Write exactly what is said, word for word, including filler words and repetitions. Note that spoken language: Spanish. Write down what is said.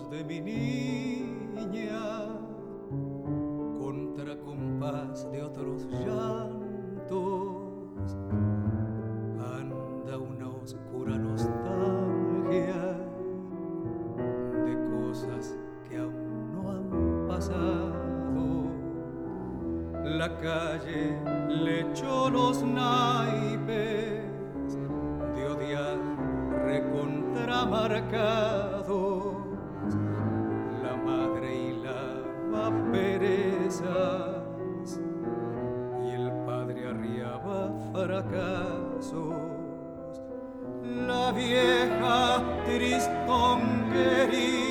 de mi niña, contra compás de otros llantos, anda una oscura nostalgia de cosas que aún no han pasado. La calle le echó los naipes de odiar recontramarcados, la madre y la perezas, y el padre arriaba fracasos. La vieja tristonquería